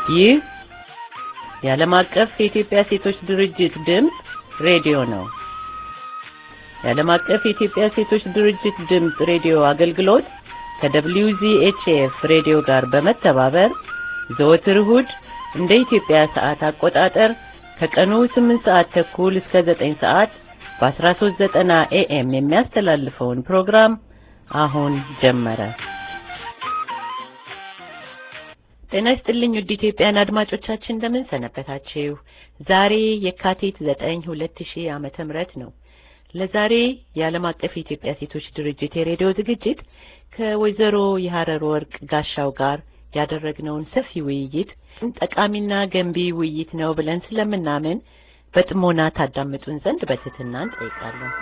ይህ የዓለም አቀፍ የኢትዮጵያ ሴቶች ድርጅት ድምጽ ሬዲዮ ነው። የዓለም አቀፍ የኢትዮጵያ ሴቶች ድርጅት ድምጽ ሬዲዮ አገልግሎት ከWZHF ሬዲዮ ጋር በመተባበር ዘወትር እሁድ እንደ ኢትዮጵያ ሰዓት አቆጣጠር ከቀኑ 8:30 እስከ 9 በ1390 AM የሚያስተላልፈውን ፕሮግራም አሁን ጀመረ። ጤና ይስጥልኝ ውድ ኢትዮጵያውያን አድማጮቻችን እንደምን ሰነበታችሁ? ዛሬ የካቲት 9 2000 ዓመተ ምህረት ነው። ለዛሬ የዓለም አቀፍ የኢትዮጵያ ሴቶች ድርጅት የሬዲዮ ዝግጅት ከወይዘሮ የሐረር ወርቅ ጋሻው ጋር ያደረግነውን ሰፊ ውይይት ጠቃሚና ገንቢ ውይይት ነው ብለን ስለምናምን በጥሞና ታዳምጡን ዘንድ በትህትና እንጠይቃለን።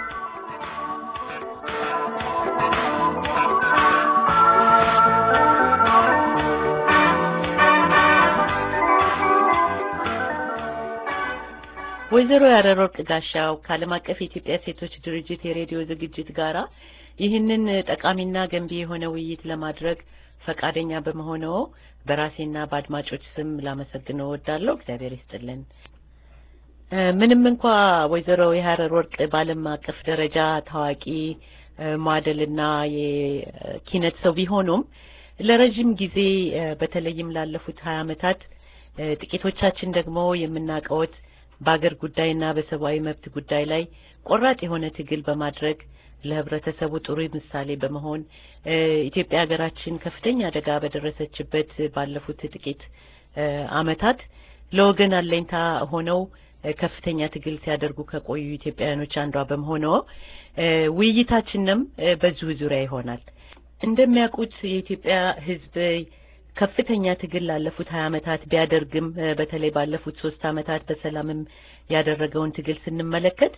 ወይዘሮ የሐረር ወርቅ ጋሻው ከዓለም አቀፍ የኢትዮጵያ ሴቶች ድርጅት የሬዲዮ ዝግጅት ጋራ ይህንን ጠቃሚና ገንቢ የሆነ ውይይት ለማድረግ ፈቃደኛ በመሆነው በራሴና በአድማጮች ስም ላመሰግነው እወዳለሁ። እግዚአብሔር ይስጥልን። ምንም እንኳን ወይዘሮ የሐረር ወርቅ በዓለም አቀፍ ደረጃ ታዋቂ ሞዴልና የኪነት ሰው ቢሆኑም ለረጅም ጊዜ በተለይም ላለፉት 20 ዓመታት ጥቂቶቻችን ደግሞ የምናውቀውት በአገር ጉዳይና በሰብአዊ መብት ጉዳይ ላይ ቆራጥ የሆነ ትግል በማድረግ ለህብረተሰቡ ጥሩ ምሳሌ በመሆን ኢትዮጵያ ሀገራችን ከፍተኛ አደጋ በደረሰችበት ባለፉት ጥቂት ዓመታት ለወገን አለኝታ ሆነው ከፍተኛ ትግል ሲያደርጉ ከቆዩ ኢትዮጵያውያኖች አንዷ በመሆነው ውይይታችንም በዚሁ ዙሪያ ይሆናል። እንደሚያውቁት የኢትዮጵያ ህዝብ ከፍተኛ ትግል ላለፉት 20 ዓመታት ቢያደርግም በተለይ ባለፉት 3 ዓመታት በሰላምም ያደረገውን ትግል ስንመለከት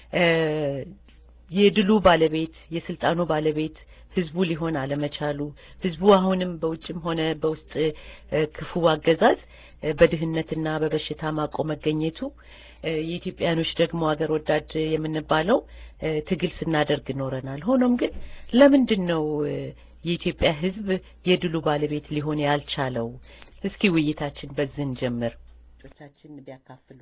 የድሉ ባለቤት የስልጣኑ ባለቤት ህዝቡ ሊሆን አለመቻሉ ህዝቡ አሁንም በውጭም ሆነ በውስጥ ክፉ አገዛዝ በድህነትና በበሽታ ማቆ መገኘቱ የኢትዮጵያኖች ደግሞ አገር ወዳድ የምንባለው ትግል ስናደርግ ኖረናል። ሆኖም ግን ለምንድነው የኢትዮጵያ ህዝብ የድሉ ባለቤት ሊሆን ያልቻለው? እስኪ ውይይታችን በዚህን ጀምር ቶቻችን ቢያካፍሉ።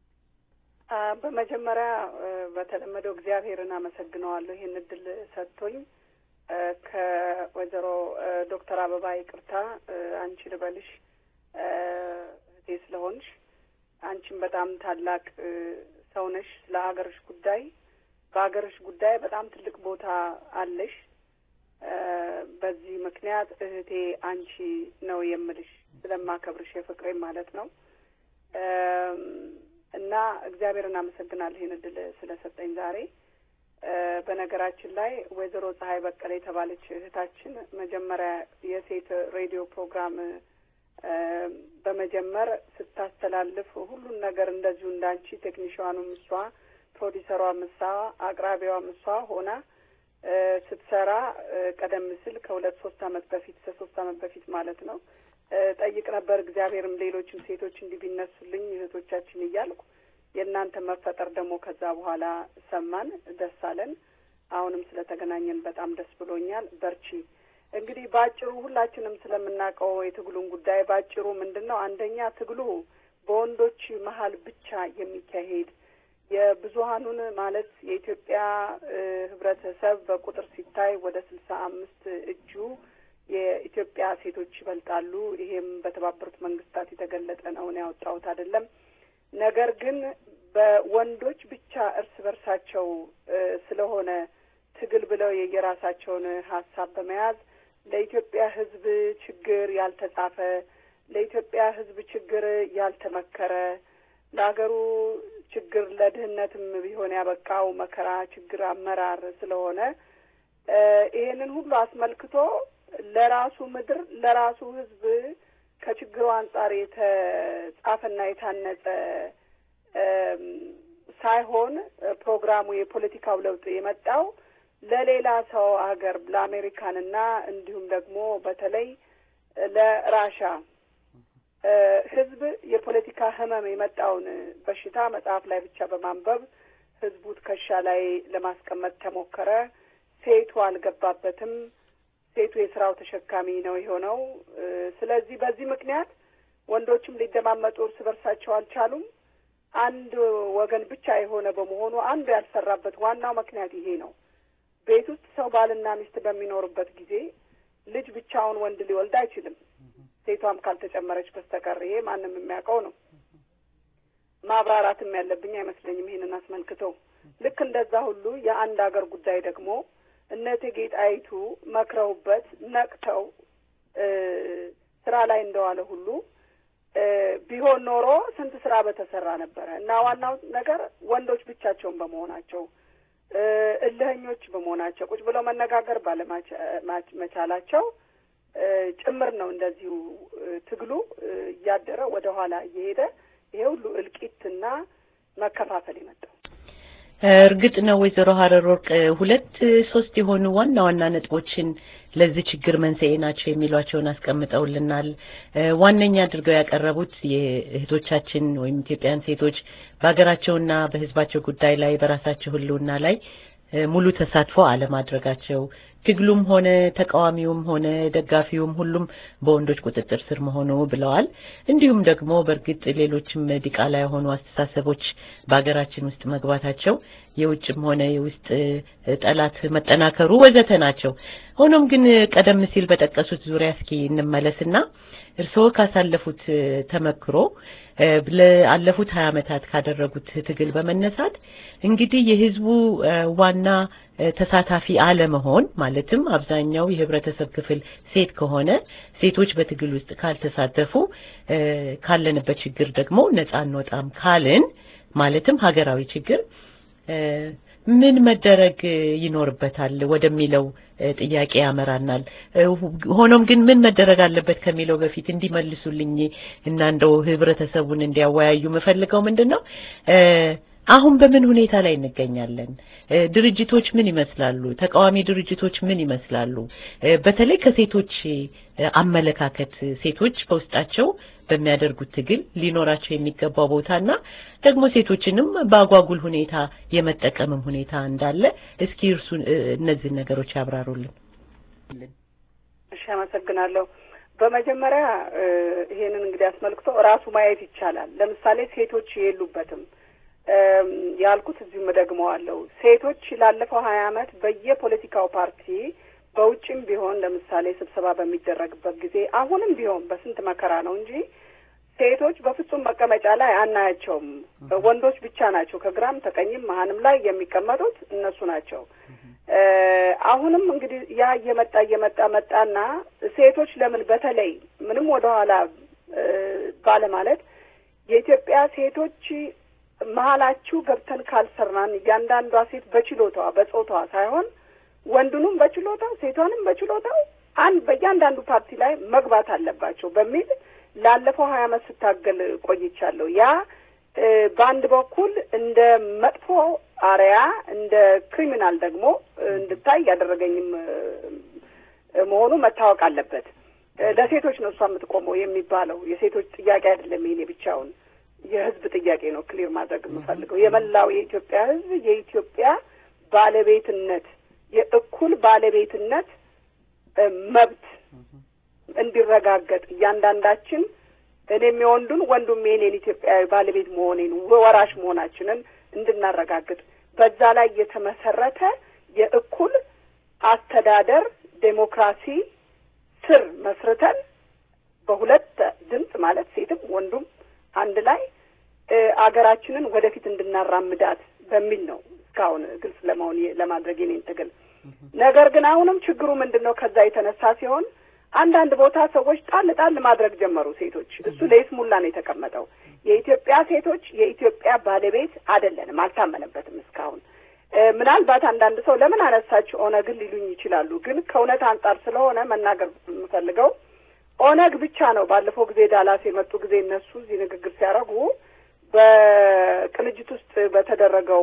በመጀመሪያ በተለመደው እግዚአብሔርን አመሰግነዋለሁ ይሄን እድል ሰጥቶኝ። ከወይዘሮ ዶክተር አበባ ይቅርታ አንቺ ልበልሽ እህቴ ስለሆንሽ፣ አንቺም በጣም ታላቅ ሰው ነሽ። ለሀገርሽ ጉዳይ በሀገርሽ ጉዳይ በጣም ትልቅ ቦታ አለሽ። በዚህ ምክንያት እህቴ አንቺ ነው የምልሽ ስለማከብርሽ የፍቅሬ ማለት ነው። እና እግዚአብሔርን አመሰግናለሁ ይሄን እድል ስለሰጠኝ ዛሬ። በነገራችን ላይ ወይዘሮ ፀሐይ በቀለ የተባለች እህታችን መጀመሪያ የሴት ሬዲዮ ፕሮግራም በመጀመር ስታስተላልፍ ሁሉን ነገር እንደዚሁ እንዳንቺ ቴክኒሻኑም እሷ፣ ፕሮዲሰሯም እሷ፣ አቅራቢዋም እሷ ሆና ስትሰራ ቀደም ሲል ከ2-3 ዓመት በፊት 3 ዓመት በፊት ማለት ነው ጠይቅ ነበር። እግዚአብሔርም ሌሎችም ሴቶች እንዲቢነሱልኝ እህቶቻችን እያልኩ የእናንተ መፈጠር ደግሞ ከዛ በኋላ ሰማን፣ ደስ አለን። አሁንም ስለተገናኘን በጣም ደስ ብሎኛል። በርቺ። እንግዲህ ባጭሩ ሁላችንም ስለምናውቀው የትግሉን ጉዳይ ባጭሩ ምንድነው? አንደኛ ትግሉ በወንዶች መሀል ብቻ የሚካሄድ የብዙሃኑን ማለት የኢትዮጵያ ህብረተሰብ በቁጥር ሲታይ ወደ 65 እጁ የኢትዮጵያ ሴቶች ይበልጣሉ። ይሄም በተባበሩት መንግስታት የተገለጸ ነው፣ ያወጣሁት አይደለም። ነገር ግን በወንዶች ብቻ እርስ በርሳቸው ስለሆነ ትግል ብለው የየራሳቸውን ሀሳብ በመያዝ ለኢትዮጵያ ህዝብ ችግር ያልተጻፈ፣ ለኢትዮጵያ ህዝብ ችግር ያልተመከረ፣ ለሀገሩ ችግር ለድህነትም ቢሆን ያበቃው መከራ ችግር አመራር ስለሆነ ይሄንን ሁሉ አስመልክቶ ለራሱ ምድር ለራሱ ህዝብ ከችግሩ አንጻር የተጻፈና የታነጸ ሳይሆን ፕሮግራሙ የፖለቲካው ለውጥ የመጣው ለሌላ ሰው ሀገር ለአሜሪካንና እንዲሁም ደግሞ በተለይ ለራሻ ህዝብ የፖለቲካ ህመም የመጣውን በሽታ መጽሐፍ ላይ ብቻ በማንበብ ህዝቡ ትከሻ ላይ ለማስቀመጥ ተሞከረ። ሴቱ አልገባበትም። ሴቱ የስራው ተሸካሚ ነው የሆነው። ስለዚህ በዚህ ምክንያት ወንዶችም ሊደማመጡ እርስ በርሳቸው አልቻሉም። አንድ ወገን ብቻ የሆነ በመሆኑ አንዱ ያልሰራበት ዋናው ምክንያት ይሄ ነው። ቤት ውስጥ ሰው ባልና ሚስት በሚኖርበት ጊዜ ልጅ ብቻውን ወንድ ሊወልድ አይችልም፣ ሴቷም ካልተጨመረች በስተቀር። ይሄ ማንም የሚያውቀው ነው። ማብራራትም ያለብኝ አይመስለኝም ይሄንን አስመልክቶ። ልክ እንደዛ ሁሉ የአንድ ሀገር ጉዳይ ደግሞ እነ እቴጌ ጣይቱ መክረውበት ነቅተው ስራ ላይ እንደዋለ ሁሉ ቢሆን ኖሮ ስንት ስራ በተሰራ ነበረ እና ዋናው ነገር ወንዶች ብቻቸውን በመሆናቸው እልህኞች በመሆናቸው ቁጭ ብለው መነጋገር ባለመቻላቸው ጭምር ነው እንደዚሁ ትግሉ እያደረ ወደ ኋላ እየሄደ ይሄ ሁሉ እልቂትና መከፋፈል የመጣው። እርግጥ ነው ወይዘሮ ሀረር ወርቅ 2-3 የሆኑ ዋና ዋና ነጥቦችን ለዚህ ችግር መንስኤ ናቸው የሚሏቸውን አስቀምጠውልናል። ዋነኛ አድርገው ያቀረቡት የእህቶቻችን ወይም ኢትዮጵያን ሴቶች በሀገራቸውና በሕዝባቸው ጉዳይ ላይ በራሳቸው ህልውና ላይ ሙሉ ተሳትፎ አለማድረጋቸው፣ ትግሉም ሆነ ተቃዋሚውም ሆነ ደጋፊውም ሁሉም በወንዶች ቁጥጥር ስር መሆኑ ብለዋል። እንዲሁም ደግሞ በእርግጥ ሌሎችም ዲቃላ የሆኑ አስተሳሰቦች በሀገራችን ውስጥ መግባታቸው የውጭም ሆነ የውስጥ ጠላት መጠናከሩ ወዘተ ናቸው። ሆኖም ግን ቀደም ሲል በጠቀሱት ዙሪያ እስኪ እንመለስና እርስዎ ካሳለፉት ተመክሮ ለአለፉት 20 ዓመታት ካደረጉት ትግል በመነሳት እንግዲህ የህዝቡ ዋና ተሳታፊ አለመሆን ማለትም አብዛኛው የህብረተሰብ ክፍል ሴት ከሆነ ሴቶች በትግል ውስጥ ካልተሳተፉ ካለንበት ችግር ደግሞ ነፃ እንወጣም ካልን ማለትም ሀገራዊ ችግር ምን መደረግ ይኖርበታል ወደሚለው ጥያቄ ያመራናል። ሆኖም ግን ምን መደረግ አለበት ከሚለው በፊት እንዲመልሱልኝ እና እንደው ህብረተሰቡን እንዲያወያዩ መፈልገው ምንድነው አሁን በምን ሁኔታ ላይ እንገኛለን? ድርጅቶች ምን ይመስላሉ? ተቃዋሚ ድርጅቶች ምን ይመስላሉ? በተለይ ከሴቶች አመለካከት ሴቶች በውስጣቸው በሚያደርጉት ትግል ሊኖራቸው የሚገባው ቦታና ደግሞ ሴቶችንም በአጓጉል ሁኔታ የመጠቀምም ሁኔታ እንዳለ እስኪ እርሱ እነዚህ ነገሮች ያብራሩልን። እሺ፣ አመሰግናለሁ። በመጀመሪያ ይሄንን እንግዲህ አስመልክቶ ራሱ ማየት ይቻላል። ለምሳሌ ሴቶች የሉበትም ያልኩት እዚህም ደግመዋለሁ። ሴቶች ላለፈው 20 ዓመት በየፖለቲካው ፓርቲ በውጭም ቢሆን ለምሳሌ ስብሰባ በሚደረግበት ጊዜ አሁንም ቢሆን በስንት መከራ ነው እንጂ ሴቶች በፍጹም መቀመጫ ላይ አናያቸውም። ወንዶች ብቻ ናቸው ከግራም ተቀኝም መሀንም ላይ የሚቀመጡት እነሱ ናቸው። አሁንም እንግዲህ ያ እየመጣ መጣና ሴቶች ለምን በተለይ ምንም ወደ ኋላ ባለ ማለት የኢትዮጵያ ሴቶች መሀላችሁ ገብተን ካልሰራን እያንዳንዷ ሴት በችሎታዋ በጾታዋ ሳይሆን ወንዱንም በችሎታው ሴቷንም በችሎታው በእያንዳንዱ ፓርቲ ላይ መግባት አለባቸው በሚል ላለፈው 20 ዓመት ስታገል ቆይቻለሁ። ያ በአንድ በኩል እንደ መጥፎ አሪያ እንደ ክሪሚናል ደግሞ እንድታይ ያደረገኝም መሆኑ መታወቅ አለበት። ለሴቶች ነው እሷ የምትቆመው የሚባለው የሴቶች ጥያቄ አይደለም። ይሄ ብቻውን የህዝብ ጥያቄ ነው። ክሊር ማድረግ የምፈልገው የመላው የኢትዮጵያ ህዝብ የኢትዮጵያ ባለቤትነት የእኩል ባለቤትነት መብት እንዲረጋገጥ እያንዳንዳችን እኔም የወንዱን ወንዱም የኔን ኢትዮጵያዊ ባለቤት መሆኔን ወራሽ መሆናችንን እንድናረጋግጥ በዛ ላይ የተመሰረተ የእኩል አስተዳደር ዴሞክራሲ ስር መስርተን በሁለት ድምጽ ማለት ሴትም ወንዱም አንድ ላይ አገራችንን ወደፊት እንድናራምዳት በሚል ነው እስካሁን ግልጽ ለማድረግ የኔን ትግል። ነገር ግን አሁንም ችግሩ ምንድነው? ከዛ የተነሳ ሲሆን አንዳንድ ቦታ ሰዎች ጣል ማድረግ ጀመሩ። ሴቶች እሱ ለይስሙላ ነው የተቀመጠው። የኢትዮጵያ ሴቶች የኢትዮጵያ ባለቤት አይደለንም፣ አልታመነበትም እስካሁን። ምናልባት አንዳንድ ሰው ለምን አነሳችሁ ኦነግን ሊሉኝ ይችላሉ። ግን ከእውነት አንጻር ስለሆነ መናገር የምፈልገው ኦነግ ብቻ ነው። ባለፈው ጊዜ ዳላስ የመጡ ጊዜ እነሱ እዚህ ንግግር ሲያደርጉ በቅንጅት ውስጥ በተደረገው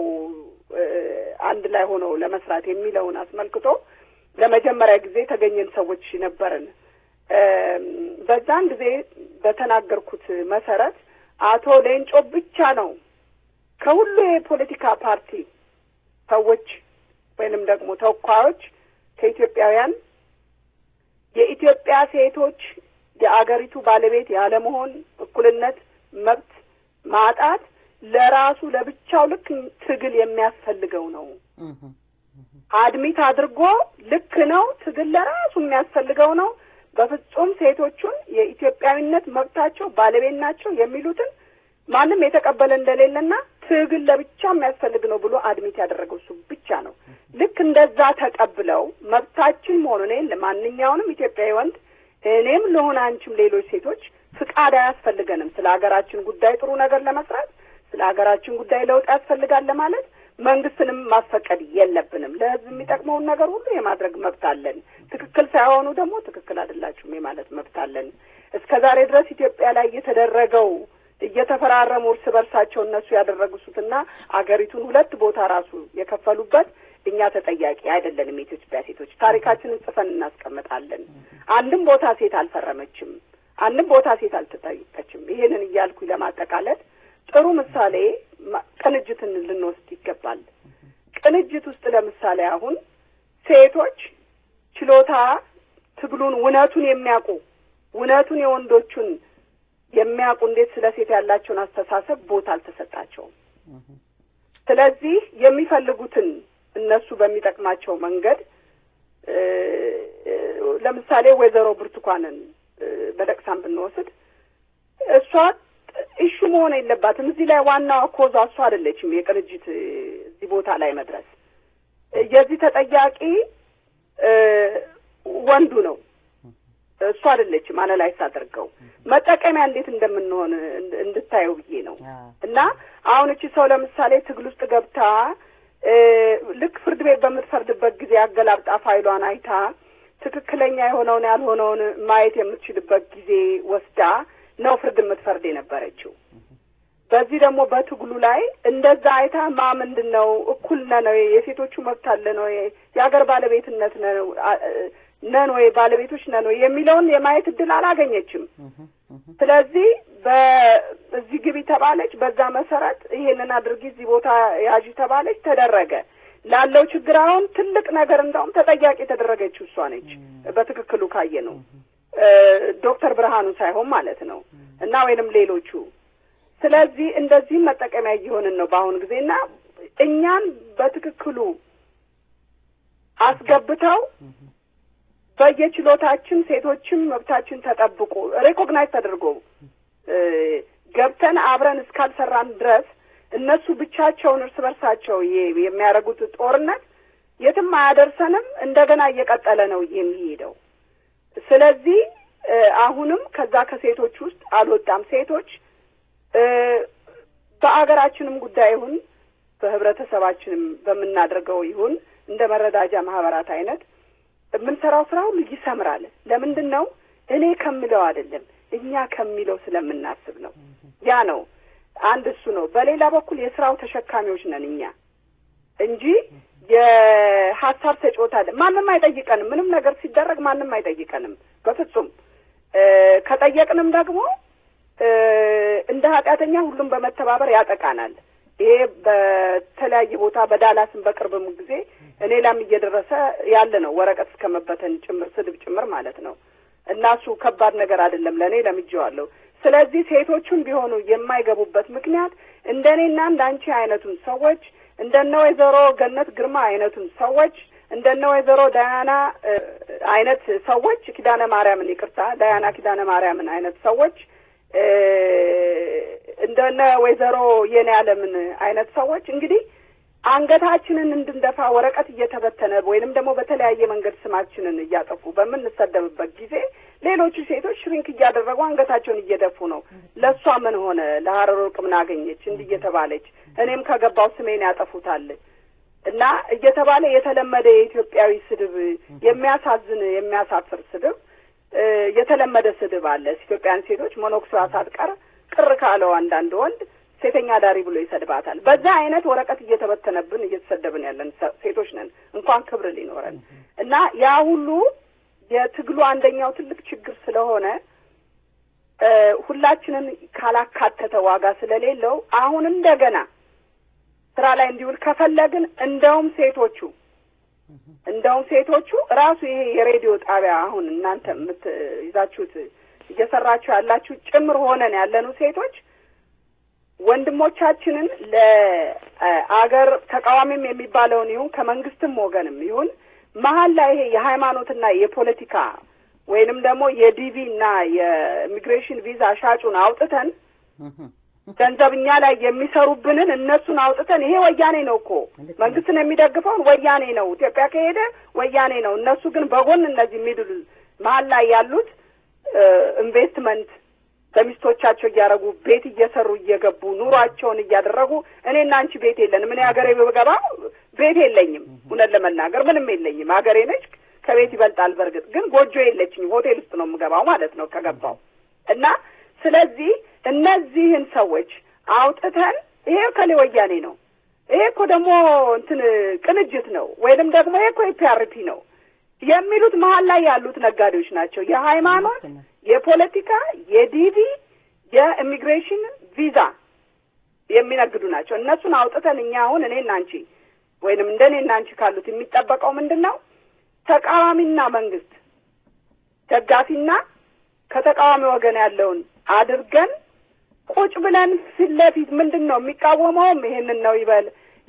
አንድ ላይ ሆነው ለመስራት የሚለውን አስመልክቶ ለመጀመሪያ ጊዜ ተገኘን ሰዎች ነበርን። በዛን ጊዜ በተናገርኩት መሰረት አቶ ሌንጮ ብቻ ነው ከሁሉ የፖለቲካ ፓርቲ ሰዎች ወይንም ደግሞ ተወካዮች ከኢትዮጵያውያን የኢትዮጵያ ሴቶች የአገሪቱ ባለቤት ያለመሆን የእኩልነት መብት ማጣት ለራሱ ለብቻው ልክ ትግል የሚያስፈልገው ነው። አድሚት አድርጎ ልክ ነው ትግል ለራሱ የሚያስፈልገው ነው። በፍጹም ሴቶቹን የኢትዮጵያዊነት መብታቸው ባለቤት ናቸው የሚሉትን ማንም የተቀበለ እንደሌለና ትግል ለብቻ የሚያስፈልግ ነው ብሎ አድሚት ያደረገው እሱ ብቻ ነው። ልክ እንደዛ ተቀብለው መብታችን መሆኑን ለማንኛውንም ኢትዮጵያዊ ወንድ እኔም ለሆነ አንቺም ሌሎች ሴቶች ፍቃድ አያስፈልገንም ስለ ሀገራችን ጉዳይ ጥሩ ነገር ለመስራት ስለ ሀገራችን ጉዳይ ለውጥ ያስፈልጋል ለማለት መንግስትንም ማስፈቀድ የለብንም። ለህዝብ የሚጠቅመውን ነገር ሁሉ የማድረግ መብት አለን። ትክክል ሳይሆኑ ደግሞ ትክክል አይደላችሁም የማለት መብት አለን። እስከዛሬ ድረስ ኢትዮጵያ ላይ የተደረገው እየተፈራረሙ እርስ በርሳቸው እነሱ ያደረጉትና አገሪቱን ሁለት ቦታ ራሱ የከፈሉበት እኛ ተጠያቂ አይደለንም። የኢትዮጵያ ሴቶች ታሪካችንን ጽፈን እናስቀምጣለን። አንድም ቦታ ሴት አልፈረመችም፣ አንድም ቦታ ሴት አልተጠየቀችም። ይሄንን እያልኩ ለማጠቃለል ጥሩ ምሳሌ ቅንጅትን ልንወስድ ይገባል። ቅንጅት ውስጥ ለምሳሌ አሁን ሴቶች ችሎታ ትግሉን እውነቱን የሚያውቁ እውነቱን የወንዶቹን የሚያውቁ እንዴት ስለ ሴት ያላቸውን አስተሳሰብ ቦታ አልተሰጣቸውም። ስለዚህ የሚፈልጉትን እነሱ በሚጠቅማቸው መንገድ ለምሳሌ ወይዘሮ ብርቱካንን በደቅሳም ብንወስድ እሷ እሹ መሆን የለባትም። እዚህ ላይ ዋናው ኮዛ እሷ አይደለችም። የቅንጅት እዚህ ቦታ ላይ መድረስ የዚህ ተጠያቂ ወንዱ ነው። እሷ አይደለችም። አናላይዝ አድርገው መጠቀሚያ እንዴት እንደምንሆን እንድታየው ብዬ ነው። እና አሁን እቺ ሰው ለምሳሌ ትግል ውስጥ ገብታ ልክ ፍርድ ቤት በምትፈርድበት ጊዜ አገላብጣ ፋይሏን አይታ ትክክለኛ የሆነውን ያልሆነውን ማየት የምትችልበት ጊዜ ወስዳ ነው ፍርድ የምትፈርድ የነበረችው። በዚህ ደግሞ በትግሉ ላይ እንደዛ አይታ ምንድነው እኩል ነው የሴቶቹ መብት አለ ነው የሀገር ባለቤትነት ነው ነን ወይ ባለቤቶች ነን ወይ የሚለውን የማየት እድል አላገኘችም። ስለዚህ በዚህ ግቢ ተባለች፣ በዛ መሰረት ይሄንን አድርጊ እዚህ ቦታ ያጂ ተባለች፣ ተደረገ። ላለው ችግር አሁን ትልቅ ነገር እንደውም ተጠያቂ ተደረገችው እሷ ነች። በትክክሉ ካየ ነው ዶክተር ብርሃኑ ሳይሆን ማለት ነው እና ወይንም ሌሎቹ። ስለዚህ እንደዚህ መጠቀሚያ እየሆንን ነው በአሁን ጊዜና እኛን በትክክሉ አስገብተው በየችሎታችን ሴቶችም መብታችን ተጠብቆ ሬኮግናይዝ ተደርጎ ገብተን አብረን እስካልሰራን ድረስ እነሱ ብቻቸውን እርስ በርሳቸው የሚያደርጉት ጦርነት የትም አያደርሰንም። እንደገና እየቀጠለ ነው የሚሄደው። ስለዚህ አሁንም ከዛ ከሴቶች ውስጥ አልወጣም። ሴቶች በአገራችንም ጉዳይ ይሁን በህብረተሰባችንም በምናደርገው ይሁን እንደ መረዳጃ ማህበራት አይነት የምንሰራው ስራ ሁሉ ይሰምራል። ለምንድን ነው? እኔ ከምለው አይደለም እኛ ከሚለው ስለምናስብ ነው። ያ ነው አንድ እሱ ነው። በሌላ በኩል የስራው ተሸካሚዎች ነን እኛ እንጂ የሀሳብ ተጫወታ ማንንም አይጠይቀንም። ምንም ነገር ሲደረግ ማንንም አይጠይቀንም በፍጹም። ከጠየቅንም ደግሞ እንደ ኃጢአተኛ ሁሉም በመተባበር ያጠቃናል። ይሄ በተለያየ ቦታ በዳላስም በቅርብም ጊዜ እኔ ላም እየደረሰ ያለ ነው። ወረቀት እስከመበተን ጭምር ስድብ ጭምር ማለት ነው። እና እሱ ከባድ ነገር አይደለም ለኔ ለምጄዋለሁ። ስለዚህ ሴቶቹም ቢሆኑ የማይገቡበት ምክንያት እንደኔና እንዳንቺ አይነቱን ሰዎች እንደነ ወይዘሮ ገነት ግርማ አይነቱን ሰዎች እንደነ ወይዘሮ ዳያና አይነት ሰዎች ኪዳነ ማርያምን ይቅርታ ዳያና ኪዳነ ማርያምን አይነት ሰዎች እንደነ ወይዘሮ የኔ ዓለምን አይነት ሰዎች እንግዲህ አንገታችንን እንድንደፋ ወረቀት እየተበተነ ወይንም ደግሞ በተለያየ መንገድ ስማችንን እያጠፉ በምንሰደብበት ጊዜ ሌሎቹ ሴቶች ሽሪንክ እያደረጉ አንገታቸውን እየደፉ ነው። ለሷ ምን ሆነ? ለሐረር ወርቅ ምን አገኘች? እንዲህ እየተባለች እኔም ከገባው ስሜን ያጠፉታል እና እየተባለ የተለመደ የኢትዮጵያዊ ስድብ የሚያሳዝን የሚያሳፍር ስድብ የተለመደ ስድብ አለ። ኢትዮጵያን ሴቶች ሞኖክሲዋ ሳትቀር ቅር ካለው አንዳንድ ወንድ ሴተኛ ዳሪ ብሎ ይሰድባታል። በዛ አይነት ወረቀት እየተበተነብን እየተሰደብን ያለን ሴቶች ነን እንኳን ክብር ሊኖረን እና ያ ሁሉ የትግሉ አንደኛው ትልቅ ችግር ስለሆነ ሁላችንን ካላካተተ ዋጋ ስለሌለው አሁን እንደገና ስራ ላይ እንዲውል ከፈለግን እንደውም ሴቶቹ ራሱ ይሄ የሬዲዮ ጣቢያ አሁን እናንተ ይዛችሁት እየሰራችሁ ያላችሁ ጭምር ሆነን ያለኑ ሴቶች ወንድሞቻችንን ለአገር ተቃዋሚም የሚባለውን ይሁን ከመንግስትም ወገንም ይሁን መሀል ላይ ይሄ የሃይማኖትና የፖለቲካ ወይንም ደግሞ የዲቪና የኢሚግሬሽን ቪዛ ሻጩን አውጥተን ገንዘብኛ ላይ የሚሰሩብንን እነሱን አውጥተን ይሄ ወያኔ ነው እኮ መንግስትን የሚደግፈው ወያኔ ነው ኢትዮጵያ ከሄደ ወያኔ ነው እነሱ ግን በጎን እነዚህ ሚድል መሀል ላይ ያሉት ኢንቨስትመንት በሚስቶቻቸው እያደረጉ ቤት እየሰሩ እየገቡ ኑሯቸውን እያደረጉ እኔና አንቺ ቤት የለንም እኔ ሀገሬ በገባ ቤት የለኝም እውነት ለመናገር ምንም የለኝም ሀገሬ ነች ከቤት ይበልጣል በርግጥ ግን ጎጆ የለችኝ ሆቴል ውስጥ ነው የምገባው ማለት ነው ከገባው እና ስለዚህ እነዚህን ሰዎች አውጥተን ይሄ ከሌ ወያኔ ነው ይሄ እኮ ደግሞ እንትን ቅንጅት ነው ወይንም ደግሞ ይሄ እኮ ኢፒአርፒ ነው የሚሉት መሀል ላይ ያሉት ነጋዴዎች ናቸው የሃይማኖት የፖለቲካ የዲቪ የኢሚግሬሽን ቪዛ የሚነግዱ ናቸው እነሱን አውጥተን እኛ አሁን እኔና አንቺ ወይንም እንደኔና አንቺ ካሉት የሚጠበቀው ምንድነው ተቃዋሚና መንግስት ደጋፊና ከተቃዋሚ ወገን ያለውን አድርገን ቁጭ ብለን ስለፊት ምንድነው የሚቃወመውም ይሄንን ነው ይበል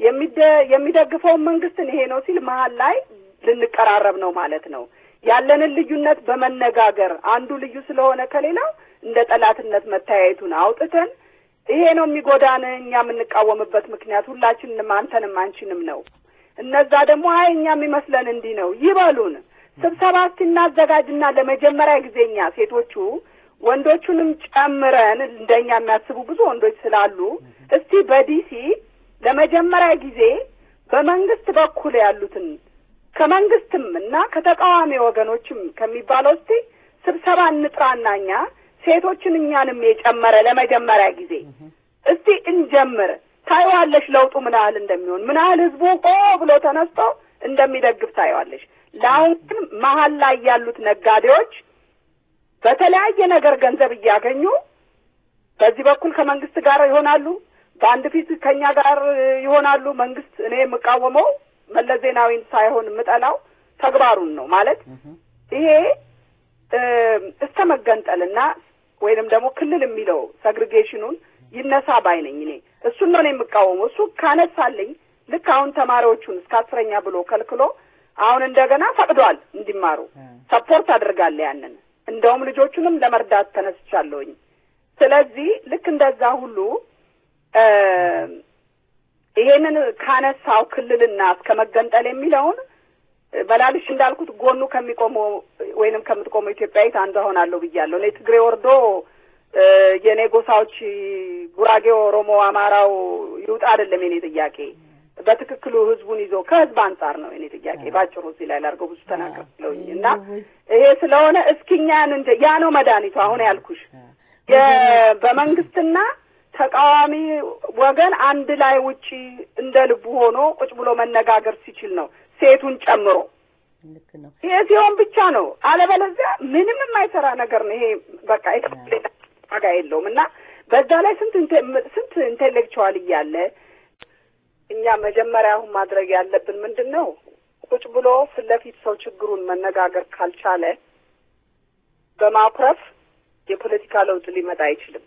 የሚደግፈው መንግስትን ይሄ ነው ሲል መሀል ላይ ልንቀራረብ ነው ማለት ነው ያለንን ልዩነት በመነጋገር አንዱ ልዩ ስለሆነ ከሌላው እንደ ጠላትነት መታየቱን አውጥተን ይሄ ነው የሚጎዳን እኛ የምንቃወምበት ምክንያት ሁላችንም አንተንም አንቺንም ነው እነዛ ደግሞ አይ እኛ የሚመስለን እንዲህ ነው ይበሉን ስብሰባ እናዘጋጅና ለመጀመሪያ ጊዜኛ ሴቶቹ ወንዶቹንም ጨምረን እንደኛ የሚያስቡ ብዙ ወንዶች ስላሉ እስቲ በዲሲ ለመጀመሪያ ጊዜ በመንግስት በኩል ያሉትን ከመንግስትም እና ከተቃዋሚ ወገኖችም ከሚባለው እስቲ ስብሰባ እንጥራናኛ ሴቶችን እኛንም የጨመረ ለመጀመሪያ ጊዜ እስቲ እንጀምር ታይዋለሽ ለውጡ ምን ያህል እንደሚሆን ምን ያህል ህዝቡ ብሎ ተነስቶ እንደሚደግፍ ታይዋለሽ ለአሁን መሀል ላይ ያሉት ነጋዴዎች በተለያየ ነገር ገንዘብ እያገኙ በዚህ በኩል ከመንግስት ጋር ይሆናሉ በአንድ ፊት ከኛ ጋር ይሆናሉ መንግስት እኔ የምቃወመው መለስ ዜናዊን ሳይሆን ምጠላው ተግባሩን ነው ማለት ይሄ እስተመገንጠልና ወይንም ደግሞ ክልል የሚለው ሰግሪጌሽኑን ይነሳ ባይነኝ እኔ እሱን ነው የምቃወመው እሱ ካነሳልኝ ልክ አሁን ተማሪዎቹን እስከ 10ኛ ብሎ ከልክሎ አሁን እንደገና ፈቅዷል እንዲማሩ ሰፖርት አድርጋለ ያንን እንደውም ልጆቹንም ለመርዳት ተነስቻለሁኝ ስለዚህ ልክ እንደዛ ሁሉ ይሄንን ካነሳው ክልልና እስከመገንጠል የሚለውን በላልሽ እንዳልኩት ጎኑ ከሚቆመው ወይንም ከምትቆመው ኢትዮጵያዊት አንዷ ሆናለሁ ብያለሁ እኔ ትግሬ ወርዶ የኔ ጎሳዎች ጉራጌ ኦሮሞ አማራው ይውጣ አይደለም የኔ ጥያቄ በትክክሉ ህዝቡን ይዞ ከህዝብ አንፃር ነው የኔ ጥያቄ ባጭሩ እዚህ ላይ ላርገው ብዙ ተናግሬያለሁኝና ይሄ ስለሆነ እስኪኛን እንደ ያ ነው መድኃኒቱ አሁን ያልኩሽ በመንግስትና ተቃዋሚ ወገን አንድ ላይ ውጪ እንደ ልቡ ሆኖ ቁጭ ብሎ መነጋገር ሲችል ነው ሴቱን ጨምሮ ልክ ነው ይሄ ሲሆን ብቻ ነው አለበለዚያ ምንም የማይሰራ ነገር ነው ይሄ በቃ ዋጋ የለውምና በዛ ላይ ስንት ኢንተሌክቹዋል እያለ እኛ መጀመሪያ አሁን ማድረግ ያለብን ምንድነው ቁጭ ብሎ ስለፊት ሰው ችግሩን መነጋገር ካልቻለ በማኩረፍ የፖለቲካ ለውጥ ሊመጣ አይችልም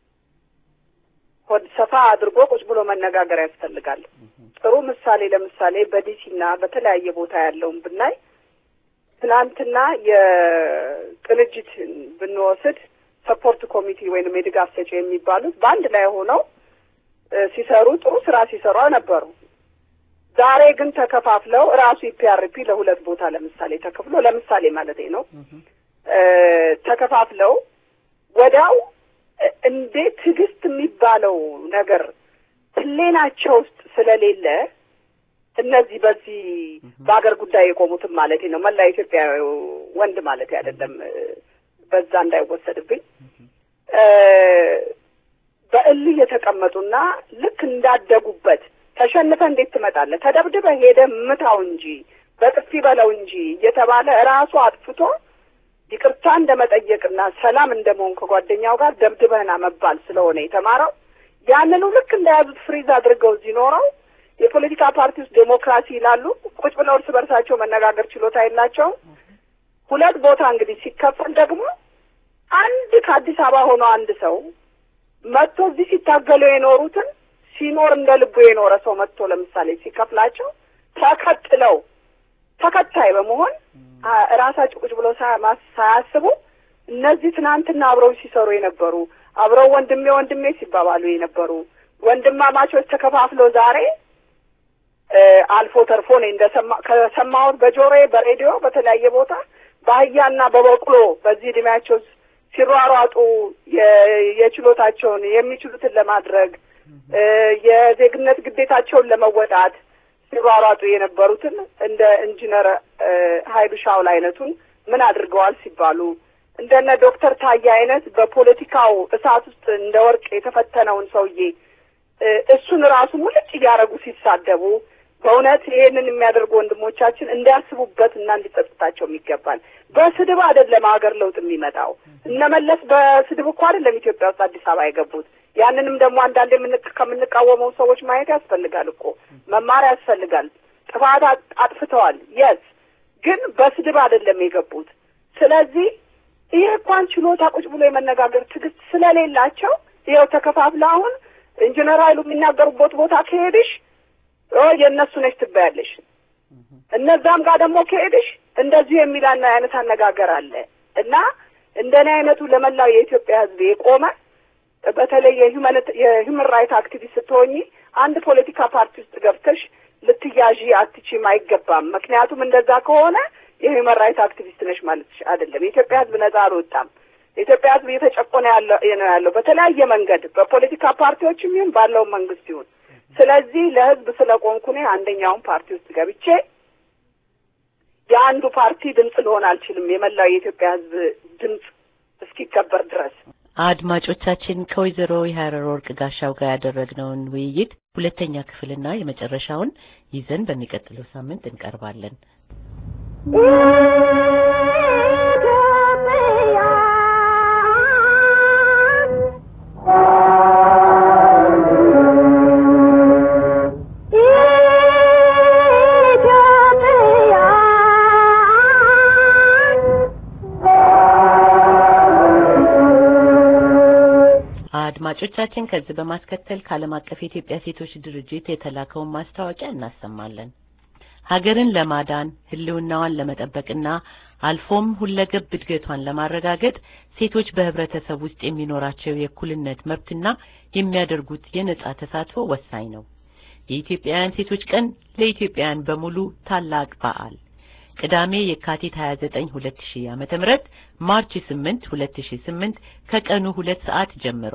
ወደ ሰፋ አድርጎ ቁጭ ብሎ መነጋገር ያስፈልጋል ጥሩ ምሳሌ ለምሳሌ በዲሲና በተለያየ ቦታ ያለውን ብናይ ትናንትና የቅንጅት ብንወስድ ሰፖርት ኮሚቴ ወይንም የድጋፍ ሰጪ የሚባሉት በአንድ ላይ ሆነው ሲሰሩ ጥሩ ስራ ሲሰሩ ነበሩ ዛሬ ግን ተከፋፍለው ራሱ ኢፒአርፒ ለሁለት ቦታ ለምሳሌ ተከፍሎ ለምሳሌ ማለት ነው ተከፋፍለው ወዳው እንዴት ትግስት የሚባለው ነገር ህሌናቸው ውስጥ ስለሌለ እነዚህ በዚህ በአገር ጉዳይ የቆሙትም ማለት ነው መላ ኢትዮጵያ ወንድ ማለት አይደለም በዛ እንዳይወሰድብኝ በእልህ የተቀመጡና ልክ እንዳደጉበት ተሸንፈ እንዴት ትመጣለህ ተደብድበ ሄደ ምታው እንጂ በጥፊ በለው እንጂ እየተባለ ራሱ አጥፍቶ ይቅርታ እንደመጠየቅና ሰላም እንደመሆን ከጓደኛው ጋር ደብድበህና መባል ስለሆነ የተማረው ያንኑ ልክ እንደያዙት ፍሪዝ አድርገው ሲኖረው የፖለቲካ ፓርቲስ ዴሞክራሲ ይላሉ ቁጭ ብለው እርስ በርሳቸው መነጋገር ችሎታ የላቸውም ሁለት ቦታ እንግዲህ ሲከፈል ደግሞ አንድ ከአዲስ አበባ ሆኖ አንድ ሰው መጥቶ እዚህ ሲታገሉ የኖሩትን ሲኖር እንደ ልቡ የኖረ ሰው መጥቶ ለምሳሌ ሲከፍላቸው ተከትለው ተከታይ በመሆን ራሳቸው ቁጭ ብሎ ሳያስቡ እነዚህ ትናንትና አብረው ሲሰሩ የነበሩ አብረው ወንድሜ ሲባባሉ የነበሩ ወንድማማቾች ተከፋፍለው ዛሬ አልፎ ተርፎ ነው ከሰማሁት በጆሮዬ በሬዲዮ በተለያየ ቦታ በአህያና በበቅሎ በዚህ እድሜያቸው ሲሯሯጡ የችሎታቸውን የሚችሉትን ለማድረግ የዜግነት ግዴታቸውን ለመወጣት ሲሯሯጡ የነበሩትን እንደ ኢንጂነር ኃይሉ ሻውል አይነቱን ምን አድርገዋል ሲባሉ እንደነ ዶክተር ታዬ አይነት በፖለቲካው እሳት ውስጥ እንደ ወርቅ የተፈተነውን ሰውዬ እሱን ራሱ ሙልጭ እያደረጉ ሲሳደቡ በእውነት ይሄንን የሚያደርጉ ወንድሞቻችን እንዲያስቡበት እና እንዲጸጽታቸው ይገባል። በስድብ አይደለም ሀገር ለውጥ የሚመጣው። እነመለስ በስድብ እኮ አይደለም ኢትዮጵያ ውስጥ አዲስ አበባ የገቡት። ያንንም ደግሞ አንዳንዴ ከምንቃወመው ሰዎች ማየት ያስፈልጋል እኮ መማር ያስፈልጋል። ጥፋት አጥፍተዋል የስ ግን በስድብ አይደለም የገቡት። ስለዚህ ይሄ እንኳን ችሎታ ቁጭ ብሎ የመነጋገር ትዕግስት ስለሌላቸው ይኸው ተከፋፍለ አሁን ኢንጂነር ኃይሉ የሚናገሩበት ቦታ ከሄድሽ የእነሱ ነች ትባያለሽ። እነዛም ጋር ደግሞ ከሄድሽ እንደዚህ የሚላና አይነት አነጋገር አለ እና እንደኔ አይነቱ ለመላው የኢትዮጵያ ሕዝብ የቆመ በተለይ የሂውመን ራይት አክቲቪስት ስትሆኚ አንድ ፖለቲካ ፓርቲ ውስጥ ገብተሽ ልትያዢ አትችይም፣ አይገባም። ምክንያቱም እንደዛ ከሆነ የሂውመን ራይት አክቲቪስት ነሽ ማለት አይደለም። የኢትዮጵያ ሕዝብ ነጻ አልወጣም። የኢትዮጵያ ሕዝብ እየተጨቆነ ያለው በተለያየ መንገድ በፖለቲካ ፓርቲዎችም ይሁን ባለው መንግስት ይሁን። ስለዚህ ለሕዝብ ስለቆምኩ እኔ አንደኛውን ፓርቲ ውስጥ ገብቼ የአንዱ ፓርቲ ድምጽ ልሆን አልችልም። የመላው የኢትዮጵያ ሕዝብ ድምጽ እስኪከበር ድረስ። አድማጮቻችን ከወይዘሮ የሐረር ወርቅ ጋሻው ጋር ያደረግነውን ውይይት ሁለተኛ ክፍልና የመጨረሻውን ይዘን በሚቀጥለው ሳምንት እንቀርባለን። አድማጮቻችን ከዚህ በማስከተል ከዓለም አቀፍ የኢትዮጵያ ሴቶች ድርጅት የተላከውን ማስታወቂያ እናሰማለን። ሀገርን ለማዳን ህልውናዋን ለመጠበቅና አልፎም ሁለገብ እድገቷን ለማረጋገጥ ሴቶች በህብረተሰብ ውስጥ የሚኖራቸው የእኩልነት መብትና የሚያደርጉት የነጻ ተሳትፎ ወሳኝ ነው። የኢትዮጵያውያን ሴቶች ቀን ለኢትዮጵያውያን በሙሉ ታላቅ በዓል ቅዳሜ የካቲት 29 2000 ዓ.ም ማርች 8 2008 ከቀኑ 2 ሰዓት ጀምሮ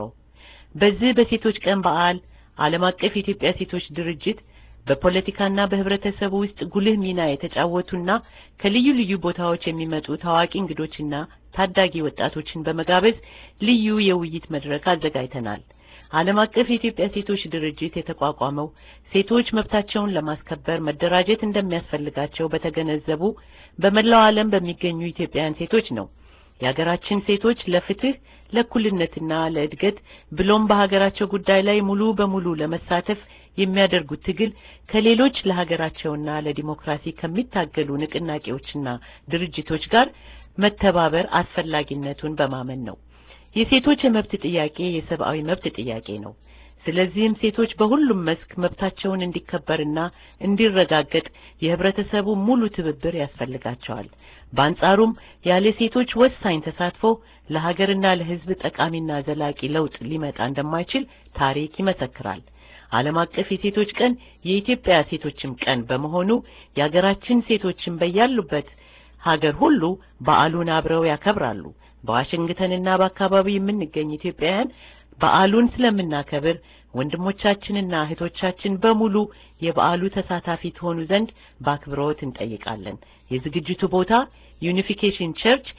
በዚህ በሴቶች ቀን በዓል ዓለም አቀፍ የኢትዮጵያ ሴቶች ድርጅት በፖለቲካና በህብረተሰቡ ውስጥ ጉልህ ሚና የተጫወቱና ከልዩ ልዩ ቦታዎች የሚመጡ ታዋቂ እንግዶችና ታዳጊ ወጣቶችን በመጋበዝ ልዩ የውይይት መድረክ አዘጋጅተናል። ዓለም አቀፍ የኢትዮጵያ ሴቶች ድርጅት የተቋቋመው ሴቶች መብታቸውን ለማስከበር መደራጀት እንደሚያስፈልጋቸው በተገነዘቡ በመላው ዓለም በሚገኙ ኢትዮጵያውያን ሴቶች ነው። የሀገራችን ሴቶች ለፍትህ፣ ለእኩልነትና ለእድገት ብሎም በሀገራቸው ጉዳይ ላይ ሙሉ በሙሉ ለመሳተፍ የሚያደርጉት ትግል ከሌሎች ለሀገራቸውና ለዲሞክራሲ ከሚታገሉ ንቅናቄዎችና ድርጅቶች ጋር መተባበር አስፈላጊነቱን በማመን ነው። የሴቶች የመብት ጥያቄ የሰብአዊ መብት ጥያቄ ነው። ስለዚህም ሴቶች በሁሉም መስክ መብታቸውን እንዲከበርና እንዲረጋገጥ የህብረተሰቡ ሙሉ ትብብር ያስፈልጋቸዋል። በአንጻሩም ያለ ሴቶች ወሳኝ ተሳትፎ ለሀገርና ለህዝብ ጠቃሚና ዘላቂ ለውጥ ሊመጣ እንደማይችል ታሪክ ይመሰክራል። ዓለም አቀፍ የሴቶች ቀን የኢትዮጵያ ሴቶችም ቀን በመሆኑ የሀገራችን ሴቶችን በያሉበት ሀገር ሁሉ በዓሉን አብረው ያከብራሉ። በዋሽንግተንና በአካባቢው የምንገኝ ኢትዮጵያውያን በዓሉን ስለምናከብር ወንድሞቻችንና እህቶቻችን በሙሉ የበዓሉ ተሳታፊ ትሆኑ ዘንድ በአክብሮት እንጠይቃለን። የዝግጅቱ ቦታ ዩኒፊኬሽን ቸርች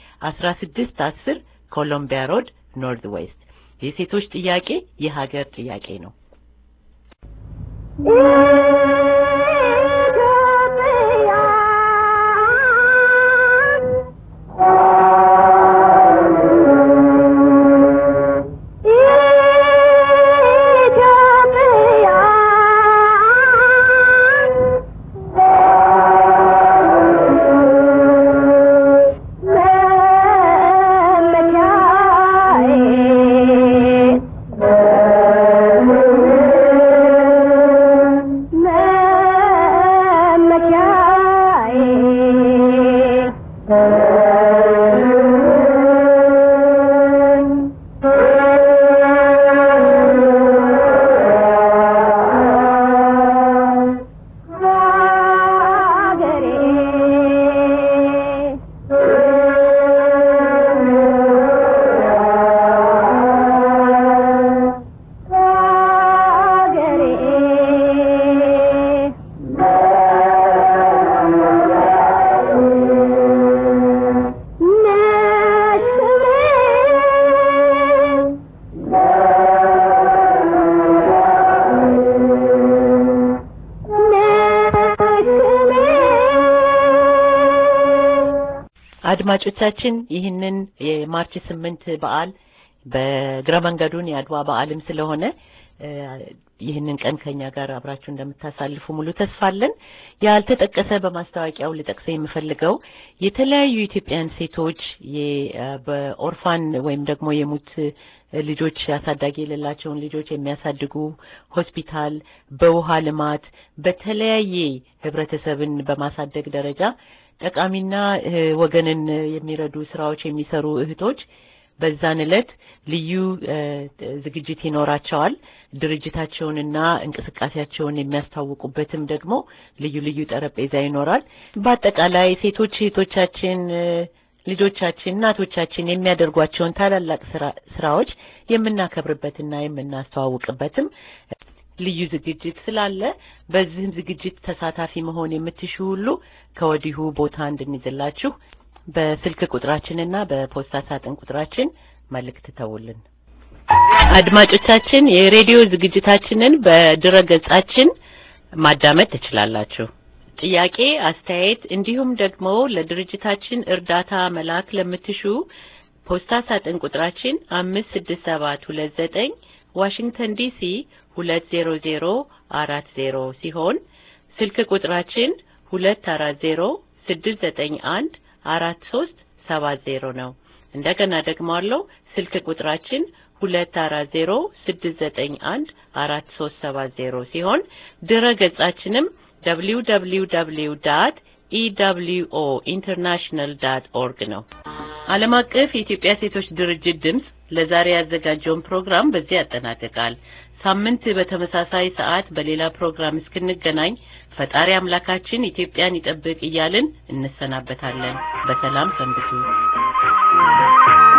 1610 ኮሎምቢያ ሮድ ኖርዝ ዌስት። የሴቶች ጥያቄ የሀገር ጥያቄ ነው። አድማጮቻችን ይህንን የማርች 8 በዓል በእግረ መንገዱን የአድዋ በዓልም ስለሆነ ይህንን ቀን ከኛ ጋር አብራችሁ እንደምታሳልፉ ሙሉ ተስፋ አለን። ያልተጠቀሰ በማስተዋቂያው ልጠቅሰው የምፈልገው የተለያዩ ኢትዮጵያን ሴቶች በኦርፋን ወይም ደግሞ የሙት ልጆች አሳዳጊ የሌላቸውን ልጆች የሚያሳድጉ ሆስፒታል፣ በውሃ ልማት፣ በተለያየ ህብረተሰብን በማሳደግ ደረጃ ጠቃሚና ወገንን የሚረዱ ስራዎች የሚሰሩ እህቶች በዛን ዕለት ልዩ ዝግጅት ይኖራቸዋል። ድርጅታቸውንና እንቅስቃሴያቸውን የሚያስተዋውቁበትም ደግሞ ልዩ ልዩ ጠረጴዛ ይኖራል። በአጠቃላይ ሴቶች እህቶቻችን፣ ልጆቻችን፣ እናቶቻችን የሚያደርጓቸውን ታላላቅ ስራዎች የምናከብርበትና የምናስተዋውቅበትም ልዩ ዝግጅት ስላለ በዚህም ዝግጅት ተሳታፊ መሆን የምትሹ ሁሉ ከወዲሁ ቦታ እንድንይዝላችሁ በስልክ ቁጥራችንና በፖስታ ሳጥን ቁጥራችን መልእክት ተውልን። አድማጮቻችን የሬዲዮ ዝግጅታችንን በድረገጻችን ማዳመጥ ትችላላችሁ። ጥያቄ፣ አስተያየት እንዲሁም ደግሞ ለድርጅታችን እርዳታ መላክ ለምትሹ ፖስታ ሳጥን ቁጥራችን 56729 ዋሽንግተን ዲሲ 20040 ሲሆን ስልክ ቁጥራችን 2406914370 ነው። እንደገና ደግሞ አለው ስልክ ቁጥራችን 2406914370 ሲሆን ድረገጻችንም www.ewointernational.org ነው። ዓለም አቀፍ የኢትዮጵያ ሴቶች ድርጅት ድምጽ ለዛሬ ያዘጋጀውን ፕሮግራም በዚህ ያጠናቅቃል። ሳምንት በተመሳሳይ ሰዓት በሌላ ፕሮግራም እስክንገናኝ ፈጣሪ አምላካችን ኢትዮጵያን ይጠብቅ እያልን እንሰናበታለን። በሰላም ሰንብቱ።